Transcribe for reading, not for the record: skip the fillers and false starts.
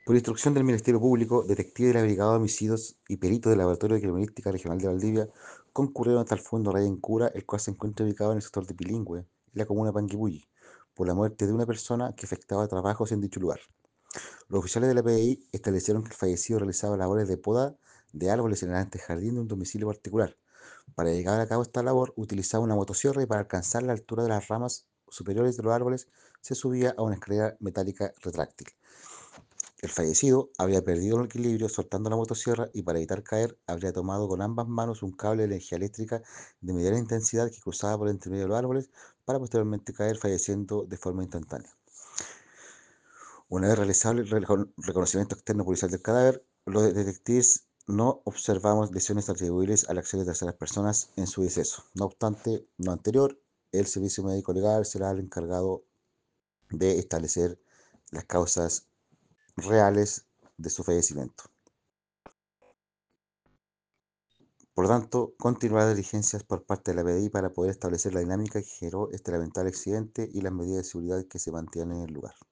Por instrucción del Ministerio Público, detectives de la Brigada de Homicidios y peritos del Laboratorio de Criminalística Regional de Valdivia concurrieron hasta el fondo Raya en Cura, el cual se encuentra ubicado en el sector de Pilingüe, en la comuna de Panguipulli, por la muerte de una persona que efectuaba trabajos en dicho lugar. Los oficiales de la PDI establecieron que el fallecido realizaba labores de poda de árboles en el antejardín de un domicilio particular. Para llevar a cabo esta labor, utilizaba una motosierra y para alcanzar la altura de las ramas superiores de los árboles se subía a una escalera metálica retráctil. El fallecido habría perdido el equilibrio soltando la motosierra y para evitar caer habría tomado con ambas manos un cable de energía eléctrica de mediana intensidad que cruzaba por entre medio de los árboles para posteriormente caer falleciendo de forma instantánea. Una vez realizado el reconocimiento externo policial del cadáver, los detectives no observamos lesiones atribuibles a la acción de terceras personas en su deceso. No obstante lo anterior, el servicio médico legal será el encargado de establecer las causas reales de su fallecimiento. Por lo tanto, continuará las diligencias por parte de la PDI para poder establecer la dinámica que generó este lamentable accidente y las medidas de seguridad que se mantienen en el lugar.